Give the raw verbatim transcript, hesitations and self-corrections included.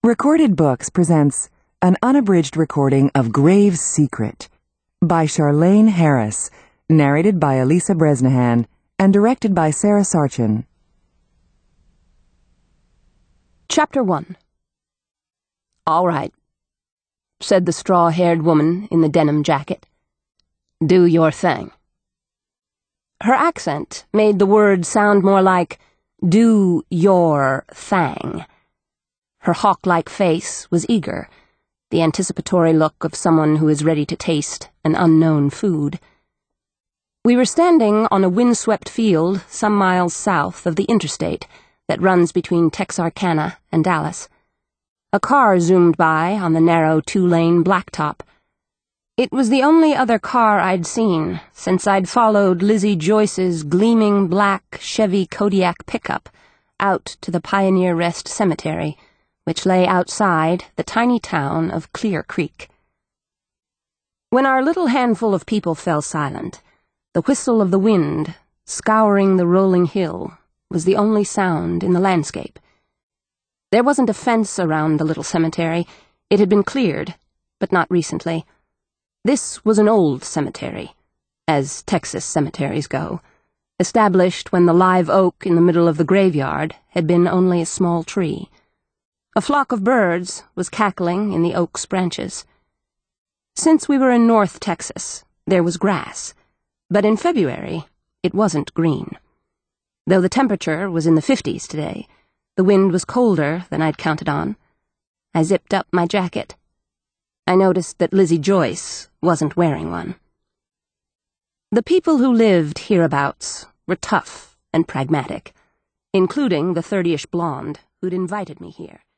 Recorded Books presents an unabridged recording of Grave's Secret by Charlaine Harris, narrated by Elisa Bresnahan, and directed by Sarah Sarchin. Chapter one. "All right," said the straw-haired woman in the denim jacket. "Do your thing." Her accent made the word sound more like, "Do your thang." Her hawk-like face was eager, the anticipatory look of someone who is ready to taste an unknown food. We were standing on a windswept field some miles south of the interstate that runs between Texarkana and Dallas. A car zoomed by on the narrow two-lane blacktop. It was the only other car I'd seen since I'd followed Lizzie Joyce's gleaming black Chevy Kodiak pickup out to the Pioneer Rest Cemetery, which lay outside the tiny town of Clear Creek. When our little handful of people fell silent, the whistle of the wind, scouring the rolling hill, was the only sound in the landscape. There wasn't a fence around the little cemetery. It had been cleared, but not recently. This was an old cemetery, as Texas cemeteries go, established when the live oak in the middle of the graveyard had been only a small tree. A flock of birds was cackling in the oak's branches. Since we were in North Texas, there was grass, but in February it wasn't green. Though the temperature was in the fifties today, the wind was colder than I'd counted on. I zipped up my jacket. I noticed that Lizzie Joyce wasn't wearing one. The people who lived hereabouts were tough and pragmatic, including the thirtyish blonde who'd invited me here.